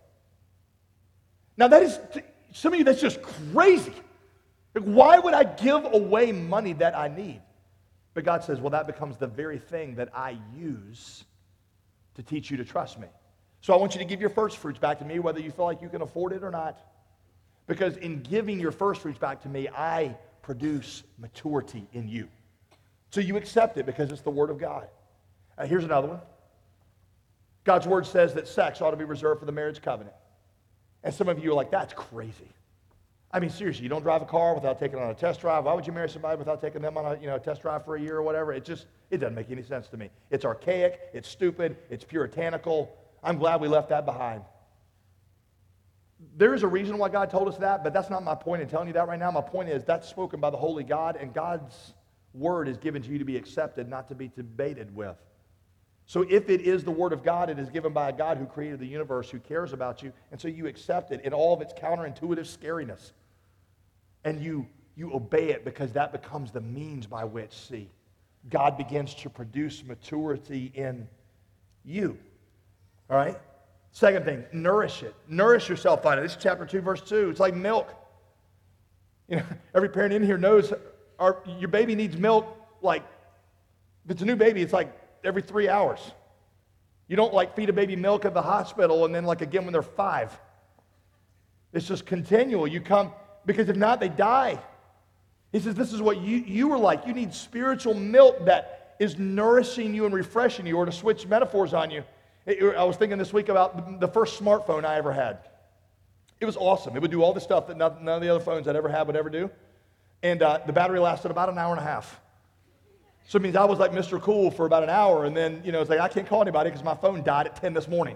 Now that is, some of you, that's just crazy. Like, why would I give away money that I need? But God says, well, that becomes the very thing that I use to teach you to trust me. So I want you to give your first fruits back to me, whether you feel like you can afford it or not. Because in giving your first fruits back to me, I produce maturity in you. So you accept it because it's the Word of God. Uh, here's another one. God's Word says that sex ought to be reserved for the marriage covenant. And some of you are like, that's crazy. I mean, seriously, you don't drive a car without taking it on a test drive. Why would you marry somebody without taking them on a you know, test drive for a year or whatever? It just, it doesn't make any sense to me. It's archaic, it's stupid, it's puritanical. I'm glad we left that behind. There is a reason why God told us that, but that's not my point in telling you that right now. My point is that's spoken by the Holy God, and God's Word is given to you to be accepted, not to be debated with. So if it is the Word of God, it is given by a God who created the universe, who cares about you, and so you accept it in all of its counterintuitive scariness. And you, you obey it because that becomes the means by which, see, God begins to produce maturity in you. All right? Second thing, nourish it. Nourish yourself on it. This is chapter two, verse two. It's like milk. You know, every parent in here knows our, your baby needs milk, like, if it's a new baby, it's like every three hours. You don't like feed a baby milk at the hospital and then like again when they're five. It's just continual. You come, because if not, they die. He says this is what you, you were like. You need spiritual milk that is nourishing you and refreshing you, or to switch metaphors on you. I was thinking this week about the first smartphone I ever had. It was awesome. It would do all the stuff that none of the other phones I'd ever had would ever do. And uh, the battery lasted about an hour and a half. So it means I was like Mister Cool for about an hour, and then, you know, it's like I can't call anybody because my phone died at ten this morning.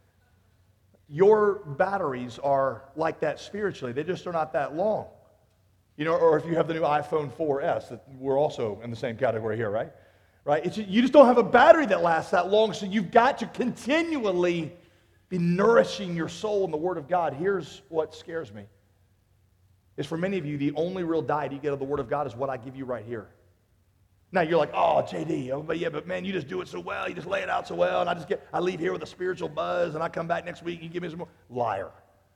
Your batteries are like that spiritually. They just are not that long. You know, or if you have the new iPhone four S, we're also in the same category here, right? Right? It's, you just don't have a battery that lasts that long, so you've got to continually be nourishing your soul in the Word of God. Here's what scares me. Is for many of you, the only real diet you get of the Word of God is what I give you right here. Now you're like, oh, J D, oh, but yeah, but man, you just do it so well, you just lay it out so well, and I just get, I leave here with a spiritual buzz, and I come back next week, and you give me some more. Liar.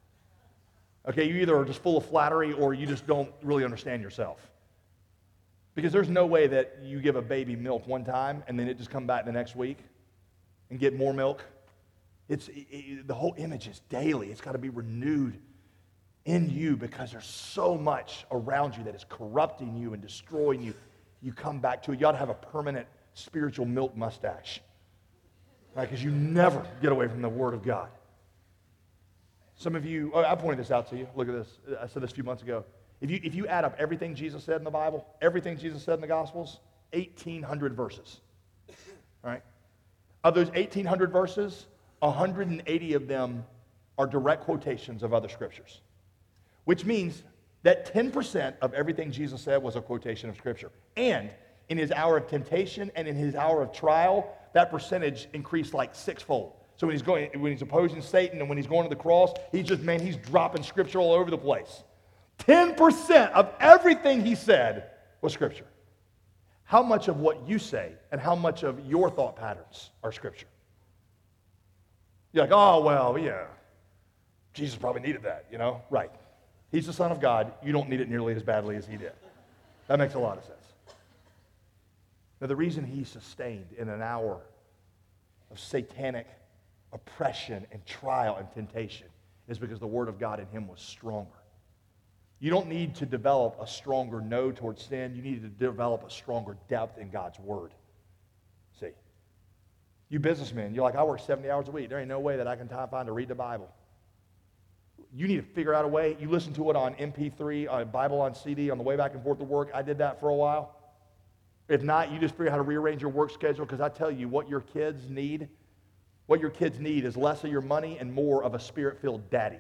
Okay, you either are just full of flattery, or you just don't really understand yourself. Because there's no way that you give a baby milk one time, and then it just come back the next week, and get more milk. It's it, it, the whole image is daily. It's got to be renewed in you, because there's so much around you that is corrupting you and destroying you. You come back to it. You ought to have a permanent spiritual milk mustache, right? Because you never get away from the Word of God. Some of you, oh, I pointed this out to you. Look at this. I said this a few months ago. If you, if you add up everything Jesus said in the Bible, everything Jesus said in the Gospels, eighteen hundred verses. All right? Of those eighteen hundred verses, one hundred eighty of them are direct quotations of other scriptures, which means that ten percent of everything Jesus said was a quotation of Scripture. And in his hour of temptation and in his hour of trial, that percentage increased like sixfold. So when he's going, when he's opposing Satan and when he's going to the cross, he's just, man, he's dropping Scripture all over the place. ten percent of everything he said was Scripture. How much of what you say and how much of your thought patterns are Scripture? You're like, oh, well, yeah, Jesus probably needed that, you know? Right. He's the Son of God. You don't need it nearly as badly as he did. That makes a lot of sense. Now, the reason he's sustained in an hour of satanic oppression and trial and temptation is because the Word of God in him was stronger. You don't need to develop a stronger no towards sin. You need to develop a stronger depth in God's Word. See, you businessmen, you're like, I work seventy hours a week. There ain't no way that I can find to read the Bible. You need to figure out a way. You listen to it on M P three, on Bible on C D, on the way back and forth to work. I did that for a while. If not, you just figure out how to rearrange your work schedule, because I tell you, what your kids need, what your kids need is less of your money and more of a Spirit-filled daddy.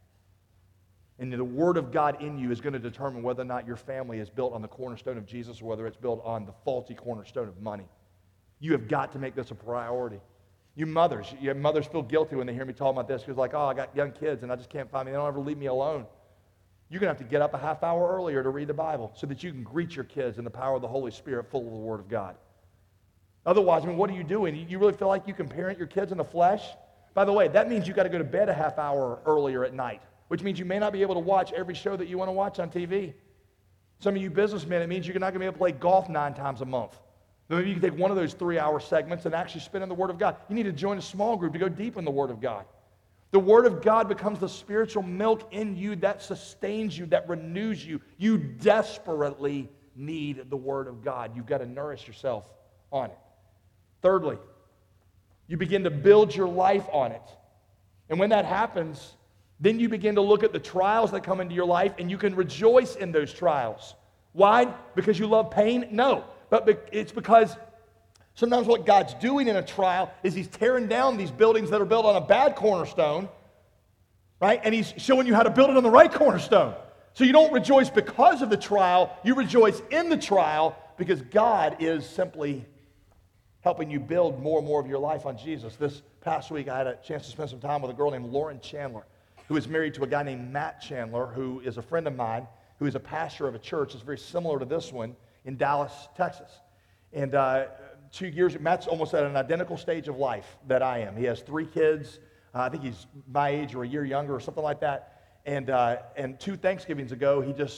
And the Word of God in you is going to determine whether or not your family is built on the cornerstone of Jesus or whether it's built on the faulty cornerstone of money. You have got to make this a priority. You mothers, your mothers feel guilty when they hear me talk about this because like, oh, I got young kids and I just can't find me. They don't ever leave me alone. You're going to have to get up a half hour earlier to read the Bible so that you can greet your kids in the power of the Holy Spirit full of the Word of God. Otherwise, I mean, what are you doing? You really feel like you can parent your kids in the flesh? By the way, that means you've got to go to bed a half hour earlier at night, which means you may not be able to watch every show that you want to watch on T V. Some of you businessmen, it means you're not going to be able to play golf nine times a month. Maybe you can take one of those three-hour segments and actually spend in the Word of God. You need to join a small group to go deep in the Word of God. The Word of God becomes the spiritual milk in you that sustains you, that renews you. You desperately need the Word of God. You've got to nourish yourself on it. Thirdly, you begin to build your life on it. And when that happens, then you begin to look at the trials that come into your life and you can rejoice in those trials. Why? Because you love pain? No. But it's because sometimes what God's doing in a trial is he's tearing down these buildings that are built on a bad cornerstone, right? And he's showing you how to build it on the right cornerstone. So you don't rejoice because of the trial. You rejoice in the trial because God is simply helping you build more and more of your life on Jesus. This past week, I had a chance to spend some time with a girl named Lauren Chandler, who is married to a guy named Matt Chandler, who is a friend of mine, who is a pastor of a church that's very similar to this one in Dallas, Texas. And uh, two years, Matt's almost at an identical stage of life that I am. He has three kids. Uh, I think he's my age or a year younger or something like that. And, uh, and two Thanksgivings ago, he just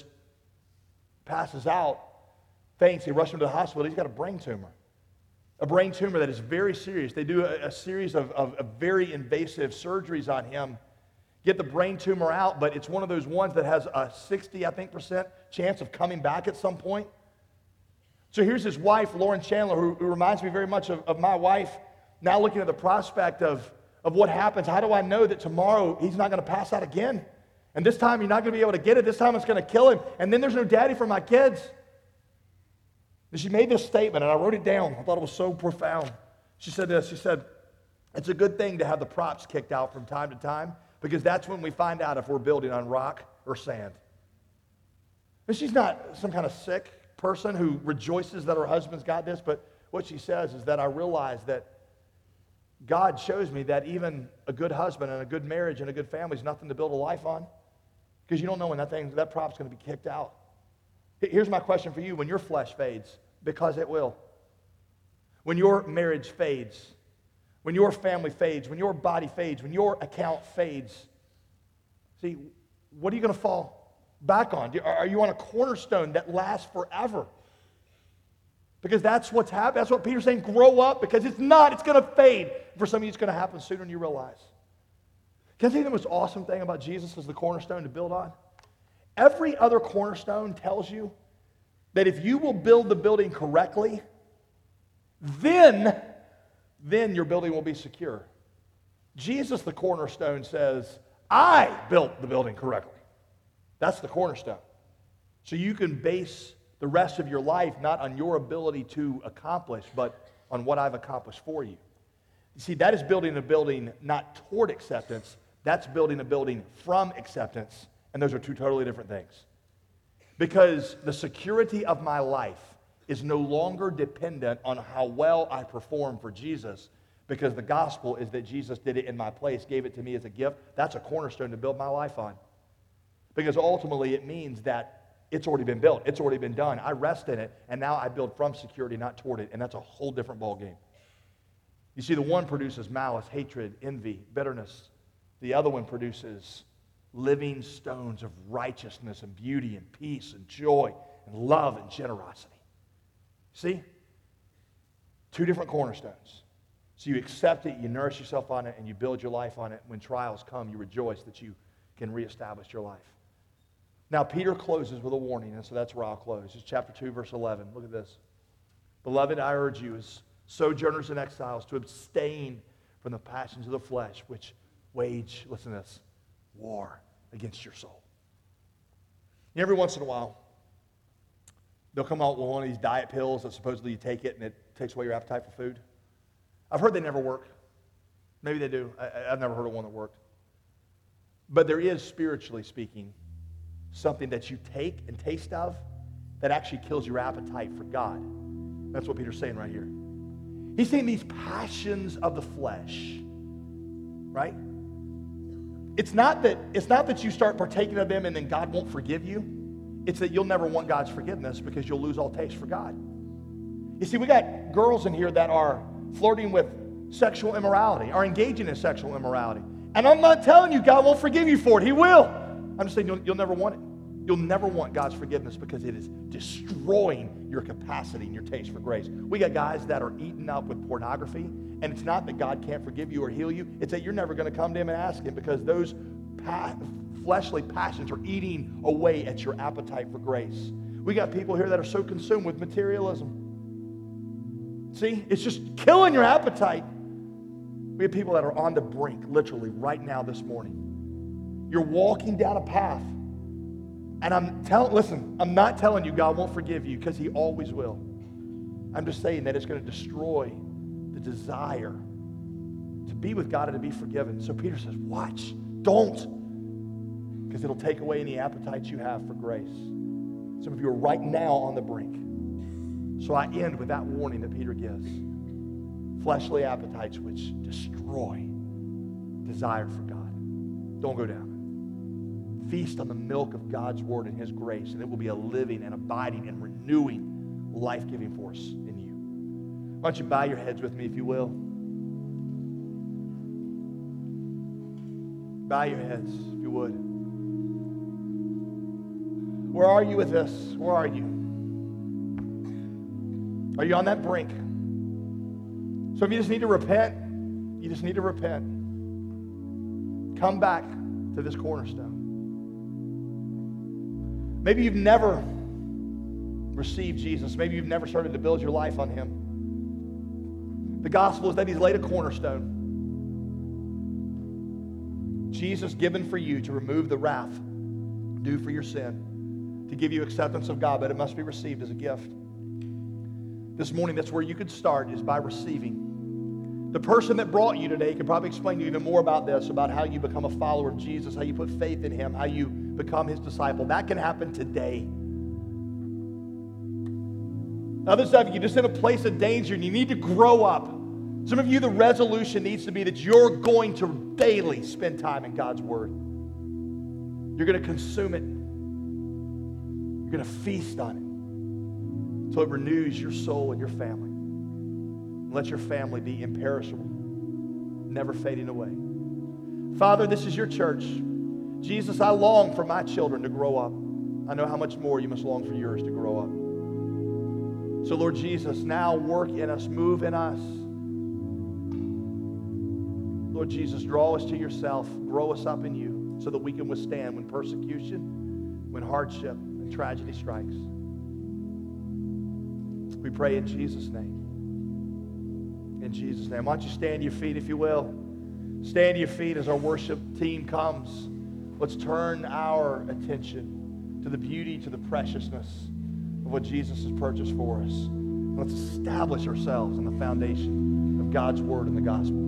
passes out, faints. He rushed him to the hospital. He's got a brain tumor. A brain tumor that is very serious. They do a, a series of, of, of very invasive surgeries on him, get the brain tumor out, but it's one of those ones that has a sixty, I think, percent chance of coming back at some point. So here's his wife, Lauren Chandler, who, who reminds me very much of, of my wife, now looking at the prospect of, of what happens. How do I know that tomorrow he's not going to pass out again? And this time you're not going to be able to get it. This time it's going to kill him. And then there's no daddy for my kids. And she made this statement, and I wrote it down. I thought it was so profound. She said this. She said, it's a good thing to have the props kicked out from time to time because that's when we find out if we're building on rock or sand. And she's not some kind of sick person who rejoices that her husband's got this, but what she says is that I realize that God shows me that even a good husband and a good marriage and a good family is nothing to build a life on because you don't know when that thing, that prop's going to be kicked out. Here's my question for you. When your flesh fades, because it will, when your marriage fades, when your family fades, when your body fades, when your account fades, see, what are you going to fall back on? Are you on a cornerstone that lasts forever? Because that's what's happening. That's what Peter's saying, grow up, because it's not. It's going to fade. For some of you, it's going to happen sooner than you realize. Can I tell you the most awesome thing about Jesus as the cornerstone to build on? Every other cornerstone tells you that if you will build the building correctly, then, then your building will be secure. Jesus, the cornerstone, says, I built the building correctly. That's the cornerstone. So you can base the rest of your life not on your ability to accomplish, but on what I've accomplished for you. You see, that is building a building not toward acceptance. That's building a building from acceptance. And those are two totally different things. Because the security of my life is no longer dependent on how well I perform for Jesus, because the gospel is that Jesus did it in my place, gave it to me as a gift. That's a cornerstone to build my life on. Because ultimately it means that it's already been built. It's already been done. I rest in it, and now I build from security, not toward it, and that's a whole different ballgame. You see, the one produces malice, hatred, envy, bitterness. The other one produces living stones of righteousness and beauty and peace and joy and love and generosity. See? Two different cornerstones. So you accept it, you nourish yourself on it, and you build your life on it. When trials come, you rejoice that you can reestablish your life. Now, Peter closes with a warning, and so that's where I'll close. It's chapter two, verse eleven. Look at this. Beloved, I urge you as sojourners and exiles to abstain from the passions of the flesh, which wage, listen to this, war against your soul. And every once in a while, they'll come out with one of these diet pills that supposedly you take it and it takes away your appetite for food. I've heard they never work. Maybe they do. I, I've never heard of one that worked. But there is, spiritually speaking, something that you take and taste of that actually kills your appetite for God. That's what Peter's saying right here. He's saying these passions of the flesh, right? It's not that, it's not that you start partaking of them and then God won't forgive you. It's that you'll never want God's forgiveness because you'll lose all taste for God. You see, we got girls in here that are flirting with sexual immorality, are engaging in sexual immorality. And I'm not telling you God won't forgive you for it. He will. I'm just saying you'll, you'll never want it. You'll never want God's forgiveness because it is destroying your capacity and your taste for grace. We got guys that are eaten up with pornography, and it's not that God can't forgive you or heal you. It's that you're never going to come to him and ask him because those pa- fleshly passions are eating away at your appetite for grace. We got people here that are so consumed with materialism. See, it's just killing your appetite. We have people that are on the brink, literally, right now this morning. You're walking down a path. And I'm telling, listen, I'm not telling you God won't forgive you because he always will. I'm just saying that it's going to destroy the desire to be with God and to be forgiven. So Peter says, watch, don't, because it'll take away any appetites you have for grace. Some of you are right now on the brink. So I end with that warning that Peter gives. Fleshly appetites which destroy desire for God. Don't go down. Feast on the milk of God's word and his grace, and it will be a living and abiding and renewing, life-giving force in you. Why don't you bow your heads with me, if you will? Bow your heads, if you would. Where are you with this? Where are you? Are you on that brink? So if you just need to repent, you just need to repent. Come back to this cornerstone. Maybe you've never received Jesus. Maybe you've never started to build your life on him. The gospel is that he's laid a cornerstone. Jesus given for you to remove the wrath due for your sin, to give you acceptance of God, but it must be received as a gift. This morning, that's where you could start, is by receiving. The person that brought you today could probably explain to you even more about this, about how you become a follower of Jesus, how you put faith in him, how you become his disciple. That can happen today. Others of you, just in a place of danger and you need to grow up. Some of you, the resolution needs to be that you're going to daily spend time in God's word. You're going to consume it. You're going to feast on it until it renews your soul and your family. Let your family be imperishable, never fading away. Father, this is your church. Jesus, I long for my children to grow up. I know how much more you must long for yours to grow up. So, Lord Jesus, now work in us, move in us. Lord Jesus, draw us to yourself, grow us up in you so that we can withstand when persecution, when hardship and tragedy strikes. We pray in Jesus' name. In Jesus' name. Why don't you stand to your feet, if you will? Stand to your feet as our worship team comes. Let's turn our attention to the beauty, to the preciousness of what Jesus has purchased for us. Let's establish ourselves on the foundation of God's word and the gospel.